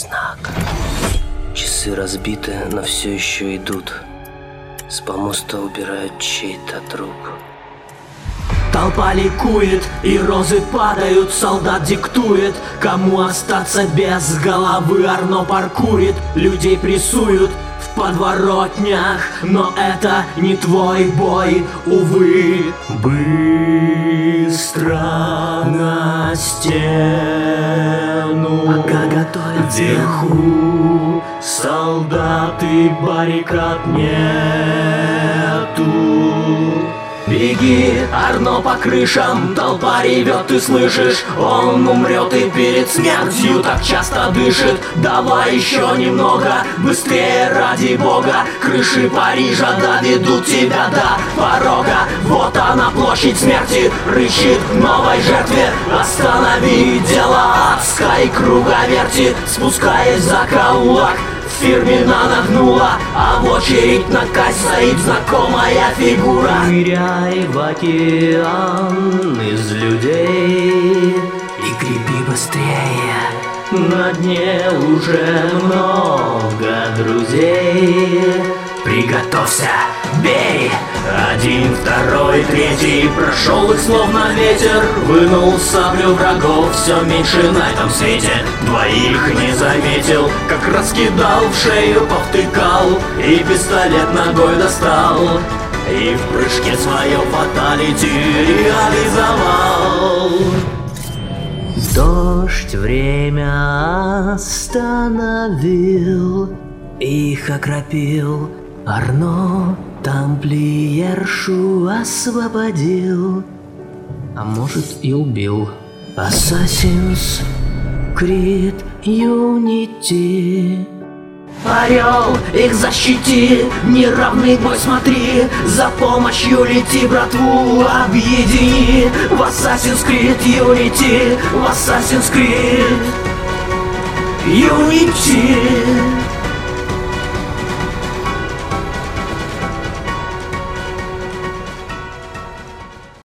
знак. Часы разбиты, но все еще идут. С помоста убирают чей-то труп. Толпа ликует, и розы падают, солдат диктует, кому остаться без головы. Арно паркурит, людей прессуют в подворотнях, но это не твой бой, увы. Быстро на стену, вверху солдаты, баррикад нету. Беги, Арно, по крышам, толпа ревет, ты слышишь? Он умрет и перед смертью так часто дышит. Давай еще немного, быстрее ради бога. Крыши Парижа доведут тебя до порога. Вот она, площадь смерти, рычит к новой жертве. Останови дело адской круговерти, спускаясь за закоулок. Фирмина нагнула, а в очередь на касс стоит знакомая фигура. Ныряй в океан из людей и греби быстрее. На дне уже много друзей. Приготовься, бей! Один, второй, третий, прошел их словно ветер. Вынул саблю врагов, все меньше на этом свете. Двоих не заметил, как раскидал, в шею повтыкал и пистолет ногой достал. И в прыжке свое фаталити реализовал. Дождь время остановил, их окропил. Арно тамплиершу освободил, а может и убил. Assassin's Creed Unity. Орел, их защити, неравный бой смотри, за помощью лети, братву объедини. В Assassin's Creed Unity, в Assassin's Creed Unity.